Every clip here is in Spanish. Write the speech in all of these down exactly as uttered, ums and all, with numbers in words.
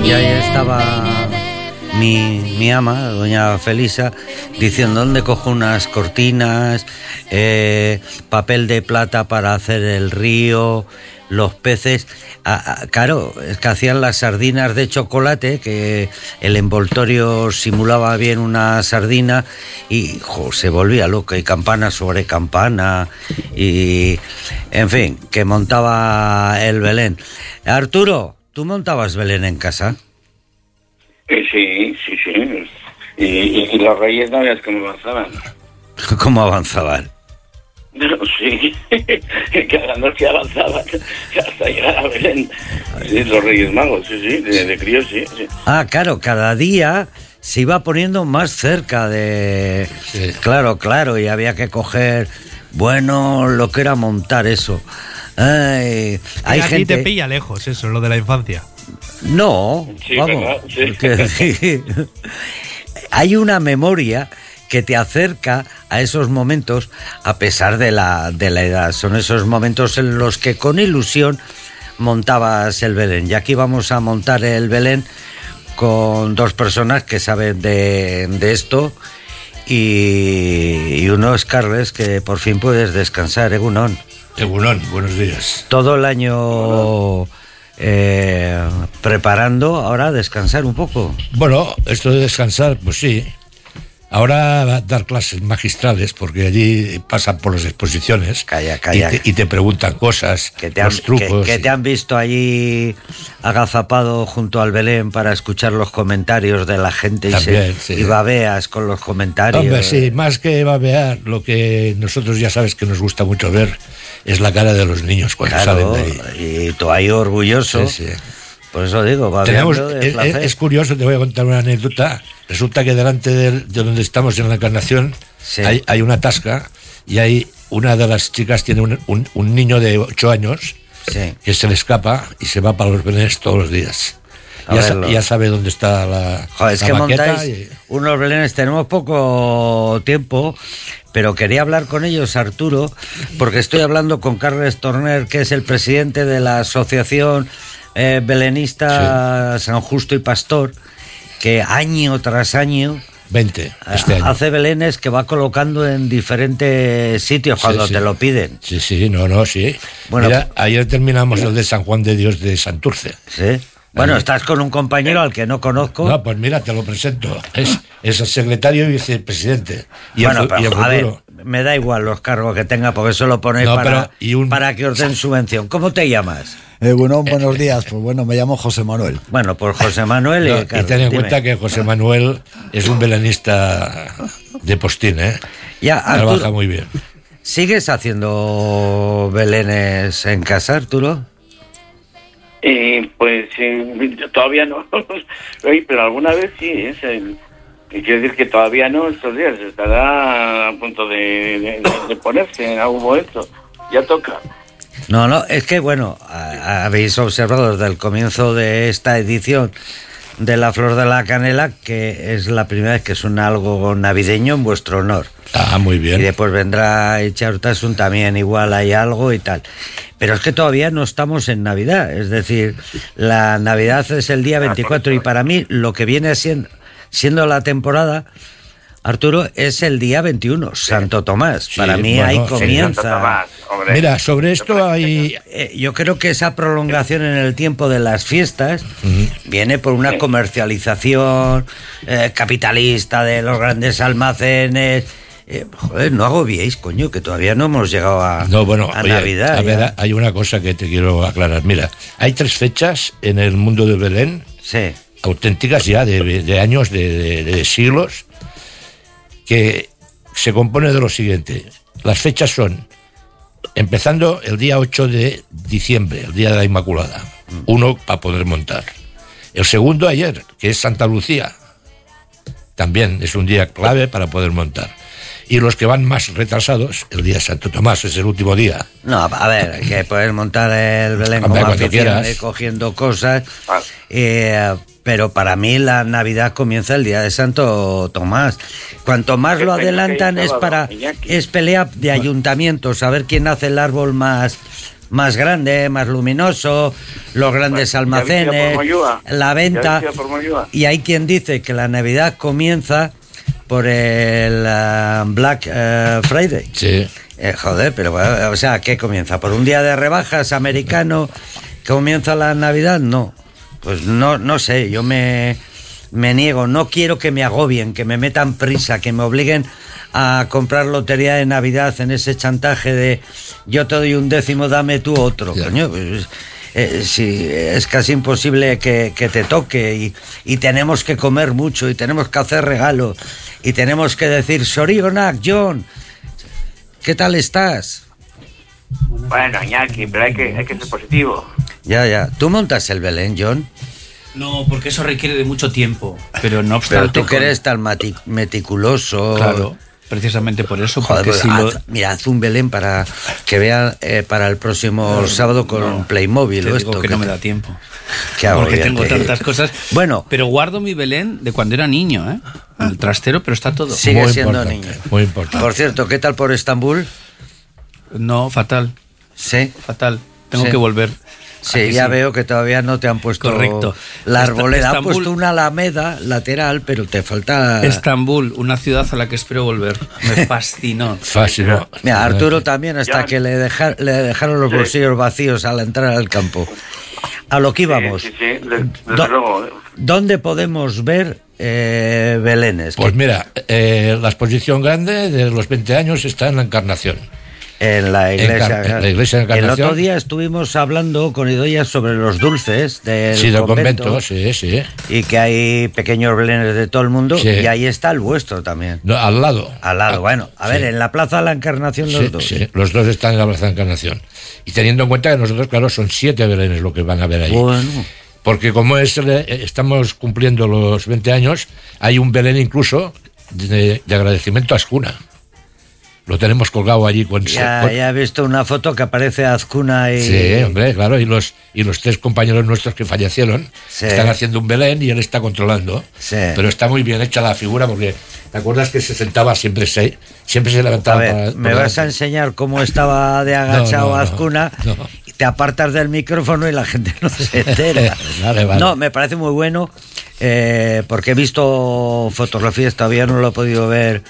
Y ahí estaba mi, mi ama, doña Felisa, diciendo dónde cojo unas cortinas, eh, papel de plata para hacer el río, los peces. Ah, ah, claro, es que hacían las sardinas de chocolate, que el envoltorio simulaba bien una sardina y jo, se volvía loca, y campana sobre campana, y en fin, que montaba el Belén. Arturo, ¿tú montabas Belén en casa? Eh, sí, sí, sí. Y, y, y los reyes no veas cómo avanzaban. ¿Cómo avanzaban? No, sí, cada noche avanzaban hasta llegar a Belén. Sí, los Reyes Magos, sí, sí, de, de crío, sí, sí. Ah, claro, cada día se iba poniendo más cerca de... Sí. Claro, claro, y había que coger, bueno, lo que era montar eso. Ay, hay y a gente... ti te pilla lejos eso, lo de la infancia. No, sí, vamos. Sí. Que, hay una memoria que te acerca a esos momentos a pesar de la, de la edad. Son esos momentos en los que con ilusión montabas el Belén. Y aquí vamos a montar el Belén con dos personas que saben de, de esto, y, y uno es Carles, que por fin puedes descansar. Egunon. Egunon, buenos días. Todo el año eh, preparando, ahora descansar un poco. Bueno, esto de descansar, pues sí. Ahora va a dar clases magistrales, porque allí pasan por las exposiciones. Calla, calla. Y, te, y te preguntan cosas, que te han, los trucos. Que, que te han visto allí agazapado junto al Belén para escuchar los comentarios de la gente. También, y, se, sí. y babeas con los comentarios. Hombre, sí, más que babear, lo que nosotros ya sabes que nos gusta mucho ver es la cara de los niños cuando claro, salen de ahí. Y tú ahí orgulloso. Sí, sí. Por eso digo, Tenemos, es, es curioso, te voy a contar una anécdota. Resulta que delante de, de donde estamos en la Encarnación, sí, hay, hay una tasca, y hay una de las chicas tiene un, un, un niño de ocho años, sí, que se le escapa y se va para los Belenes todos los días. Ya, ya sabe dónde está la, Joder, es la que maqueta. Montáis y... unos Belenes. Tenemos poco tiempo, pero quería hablar con ellos, Arturo, porque estoy hablando con Carles Torner, que es el presidente de la asociación eh, belenista, sí, San Justo y Pastor, que año tras año veinte este año hace belenes que va colocando en diferentes sitios cuando sí, sí. te lo piden. Sí, sí, no, no, sí. Bueno, mira, ayer terminamos el de San Juan de Dios de Santurce. Sí. Bueno, ahí estás con un compañero al que no conozco. No, pues mira, te lo presento. Es, es el secretario y vicepresidente. Y bueno, el, pero y el a ver, me da igual los cargos que tenga, porque eso lo ponéis no, para, un... para que os den subvención. ¿Cómo te llamas? Eh, bueno, buenos días. Pues bueno, me llamo José Manuel. Bueno, pues José Manuel y... No, Carlos, y ten en dime. cuenta que José Manuel es un belenista de postín, ¿eh? Ya, Arturo, trabaja muy bien. ¿Sigues haciendo belenes en casa, Arturo? Eh, pues eh, todavía no. Oye, pero alguna vez sí. ¿eh? Quiero decir que todavía no, estos días estará a punto de, de, de ponerse en algún momento. Ya toca. No, no, es que bueno, a, habéis observado desde el comienzo de esta edición de La Flor de la Canela que es la primera vez que suena algo navideño en vuestro honor. Ah, muy bien. Y después vendrá Echaurtasun, también igual hay algo y tal. Pero es que todavía no estamos en Navidad, es decir, la Navidad es el día veinticuatro y para mí lo que viene siendo, siendo la temporada, Arturo, es el día veintiuno, Santo Tomás. Sí, para mí bueno, ahí comienza. Sí, Tomás, mira, sobre esto hay... Eh, yo creo que esa prolongación en el tiempo de las fiestas uh-huh. viene por una comercialización eh, capitalista de los grandes almacenes. Eh, joder, no agobiéis, coño, que todavía no hemos llegado a, no, bueno, a oye, Navidad. A ver, hay una cosa que te quiero aclarar. Mira, hay tres fechas en el mundo de Belén, sí, auténticas ya, de, de años, de, de, de siglos, que se compone de lo siguiente. Las fechas son, empezando el día ocho de diciembre, el día de la Inmaculada, uno para poder montar. El segundo ayer, que es Santa Lucía, también es un día clave para poder montar. Y los que van más retrasados, el día de Santo Tomás es el último día. No, a ver, que puedes montar el Belén como afición, cogiendo cosas, eh, pero para mí la Navidad comienza el día de Santo Tomás. Cuanto más lo adelantan es para es pelea de ayuntamientos, a ver quién hace el árbol más más grande, más luminoso, los grandes bueno, almacenes, la venta. Y hay quien dice que la Navidad comienza por el uh, Black uh, Friday. Sí. Eh, joder, pero o sea, ¿qué comienza? ¿Por un día de rebajas americano comienza la Navidad? No. Pues no, no sé, yo me, me niego, no quiero que me agobien, que me metan prisa, que me obliguen a comprar lotería de Navidad en ese chantaje de yo te doy un décimo, dame tú otro. Yeah. Coño, pues, eh, sí, es casi imposible que, que te toque y, y tenemos que comer mucho y tenemos que hacer regalos y tenemos que decir Sorionak, John, ¿qué tal estás? Bueno, Iñaki, pero hay que, hay que ser positivo. Ya, ya. ¿Tú montas el Belén, John? No, porque eso requiere de mucho tiempo. Pero no obstante... Pero tú que eres tan mati- meticuloso... Claro, precisamente por eso. Joder, porque pues, si haz, lo... Mira, haz un Belén para que vean eh, para el próximo no, sábado con no, Playmobil. Te o digo esto, que que no te... me da tiempo. ¿Qué hago? Porque bien, tengo que... tantas cosas. Bueno... Pero guardo mi Belén de cuando era niño, ¿eh? En el trastero, pero está todo. Sigue muy siendo importante, niño. Muy importante. Por cierto, ¿qué tal por Estambul? No, fatal. Sí. Fatal. Tengo sí. que volver. Sí, ya sí. Veo que todavía no te han puesto Correcto. la arboleda. Estambul... Han puesto una alameda lateral, pero te falta... Estambul, una ciudad a la que espero volver. Me fascinó. Fascinó. Mira, Arturo también, hasta ya. que le, deja, le dejaron los sí. bolsillos vacíos al entrar al campo. A lo que íbamos. Sí, sí, sí. Desde Do- luego. ¿Dónde podemos ver eh, Belenes? Pues mira, eh, la exposición grande de los veinte años está en la Encarnación. En la iglesia. En, en la iglesia de Encarnación. El otro día estuvimos hablando con Idoia sobre los dulces del sí, del convento, convento, sí, sí. Y que hay pequeños belenes de todo el mundo, sí. Y ahí está el vuestro también. No, al lado. Al lado, a, bueno. A sí. ver, en la Plaza de la Encarnación los sí, dos. Sí, los dos están en la Plaza de la Encarnación. Y teniendo en cuenta que nosotros, claro, son siete belenes lo que van a ver ahí. Bueno. Porque como es, estamos cumpliendo los veinte años, hay un belén incluso de, de agradecimiento a Azcuna. Lo tenemos colgado allí con... Ya, con... ya he visto una foto que aparece Azcuna y... Sí, hombre, claro, y los, y los tres compañeros nuestros que fallecieron sí. están haciendo un Belén y él está controlando. Sí. Pero está muy bien hecha la figura porque... ¿Te acuerdas que se sentaba siempre se, siempre se levantaba? A ver, para, me para vas a enseñar cómo estaba de agachado no, no, Azcuna no, no. y te apartas del micrófono y la gente no se entera. Vale, vale. No, me parece muy bueno eh, porque he visto fotografías, todavía no lo he podido ver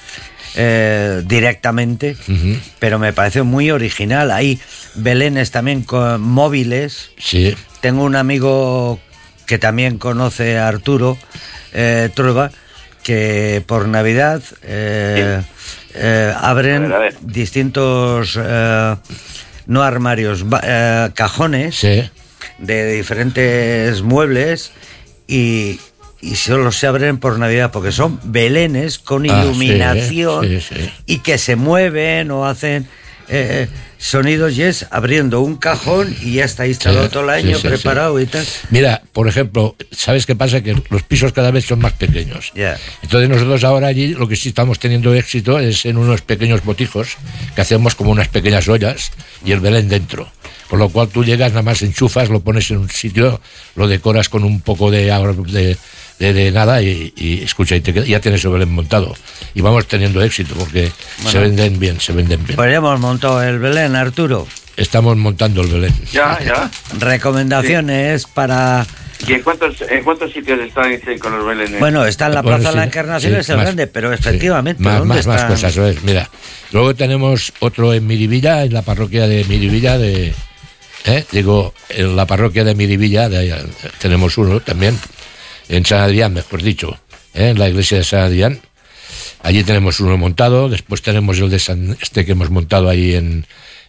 eh, directamente, uh-huh. pero me parece muy original. Hay belenes también con móviles. Sí. Tengo un amigo que también conoce a Arturo eh, Trueba, que por Navidad eh, sí. eh, abren a ver, a ver. distintos eh, no armarios, eh, cajones sí. de diferentes muebles y, y solo se abren por Navidad porque son belenes con iluminación ah, sí, sí, sí. y que se mueven o hacen eh, sonidos y es abriendo un cajón y ya está instalado sí, todo el año sí, sí, preparado sí. y tal. Mira, por ejemplo, ¿sabes qué pasa? Que los pisos cada vez son más pequeños. Yeah. Entonces nosotros ahora allí lo que sí estamos teniendo éxito es en unos pequeños botijos que hacemos como unas pequeñas ollas y el Belén dentro. Con lo cual tú llegas, nada más enchufas, lo pones en un sitio, lo decoras con un poco de... de De, de nada y, y escucha, y te, ya tienes el Belén montado y vamos teniendo éxito porque bueno, se venden bien, se venden bien. Pues ya hemos montado el Belén, Arturo. Estamos montando el Belén. Ya, ya. Recomendaciones sí. para... ¿Y en cuántos, en cuántos sitios estáis con los Belenes? Bueno, está en la bueno, Plaza de sí, la Encarnación, sí, es el más, grande, pero efectivamente, sí, más, ¿dónde más, más cosas, ¿ves? Mira, luego tenemos otro en Miribilla, en la parroquia de Miribilla, de, ¿eh? digo, en la parroquia de Miribilla, de ahí, tenemos uno también. En San Adrián, mejor dicho, ¿eh? En la iglesia de San Adrián. Allí tenemos uno montado, después tenemos el de San, este que hemos montado ahí en,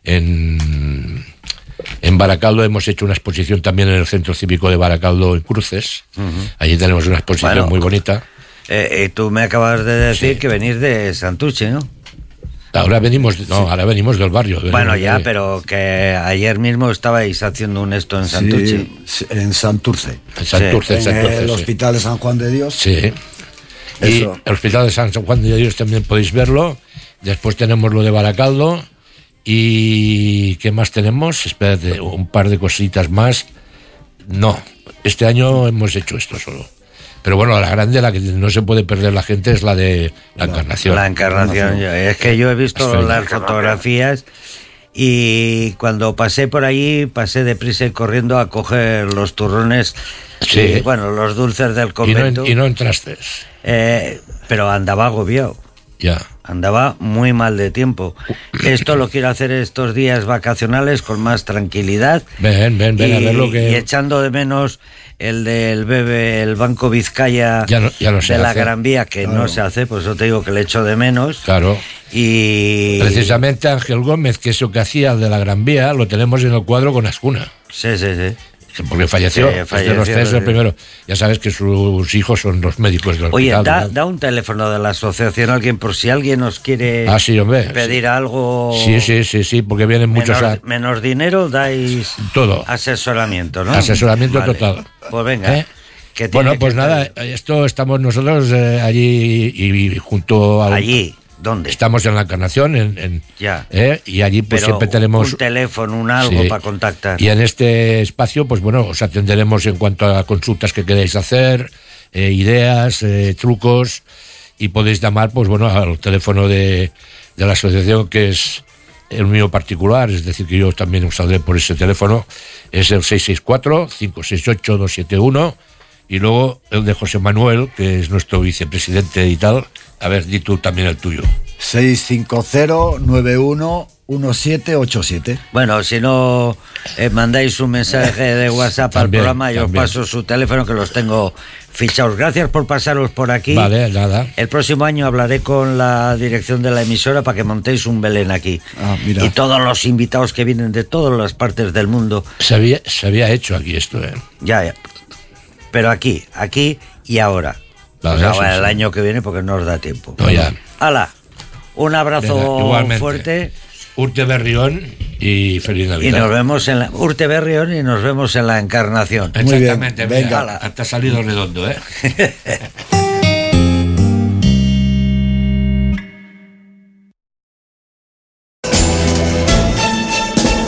en, en Baracaldo. Hemos hecho una exposición también en el Centro Cívico de Baracaldo, en Cruces. Uh-huh. Allí tenemos una exposición bueno, muy bonita. Eh, eh, tú me acabas de decir sí. que venís de Santurce, ¿no? Ahora venimos, no, sí. ahora venimos del barrio. Venimos bueno, ya, de... pero que ayer mismo estabais haciendo un esto en Santurce. Sí, en Santurce. En Santurce, sí. Santurce, en el sí. Hospital de San Juan de Dios. Sí. Eso. Y el Hospital de San Juan de Dios también podéis verlo. Después tenemos lo de Baracaldo. ¿Y qué más tenemos? Espérate, un par de cositas más. No, Este año hemos hecho esto solo. Pero bueno, la grande, la que no se puede perder la gente es la de la Encarnación. La Encarnación. Es que yo he visto las fotografías y cuando pasé por allí, pasé deprisa y corriendo a coger los turrones, Sí. y, bueno, los dulces del Y no, convento. en- y no entraste. Eh, pero andaba agobiado. Ya. Andaba muy mal de tiempo. Esto lo quiero hacer estos días vacacionales con más tranquilidad. Ven, ven, ven y, a ver lo que... y echando de menos el del B B, el Banco Vizcaya Ya no- ya no se de la hace. Gran Vía, que Claro. no se hace, pues yo te digo que le echo de menos. Claro. Y... Precisamente Ángel Gómez, que eso que hacía de la Gran Vía, lo tenemos en el cuadro con Ascuna. Sí, sí, sí. Porque falleció, Sí, es de falleció, los tres sí. el primero. Ya sabes que sus hijos son los médicos del Oye, hospital. da, ¿verdad? da un teléfono de la asociación a alguien por si alguien nos quiere Ah, sí, hombre. pedir algo. Sí, sí, sí, sí, porque vienen muchos Menos, a... menos dinero, dais Todo. asesoramiento, ¿no? Asesoramiento Vale. total. Pues venga. ¿Eh? que tiene Bueno, que pues estar nada, esto estamos nosotros eh, allí y, y junto a... allí. ¿Dónde? Estamos en la Encarnación, en, en- Ya. ¿eh? Y allí pues Pero siempre tenemos... un teléfono, un algo Sí. para contactar. Y en este espacio, pues bueno, os atenderemos en cuanto a consultas que queráis hacer, eh, ideas, eh, trucos, y podéis llamar, pues bueno, al teléfono de, de la asociación, que es el mío particular, es decir, que yo también os saldré por ese teléfono, es el seis seis cuatro, cinco seis ocho, dos siete uno, y luego el de José Manuel, que es nuestro vicepresidente y tal. A ver, di tú también el tuyo. seis cinco cero nueve uno uno siete ocho siete. Bueno, si no eh, mandáis un mensaje de WhatsApp También, al programa, yo os también. paso su teléfono, que los tengo fichados. Gracias por pasaros por aquí. Vale, nada. El próximo año hablaré con la dirección de la emisora para que montéis un Belén aquí. Ah, mira. Y todos los invitados que vienen de todas las partes del mundo. Se había, se había hecho aquí esto, ¿eh? Ya, ya. Pero aquí, aquí y ahora. Vale, O sea, sí, bueno, el sí. año que viene porque no os da tiempo. No, ya. ¡Hala! Un abrazo Venga, igualmente. fuerte. Urte Berrión y feliz Y Navidad. nos vemos en la Urte Berrión y nos vemos en la Encarnación. Muy bien, Exactamente, venga. venga. Hasta salido redondo, ¿eh?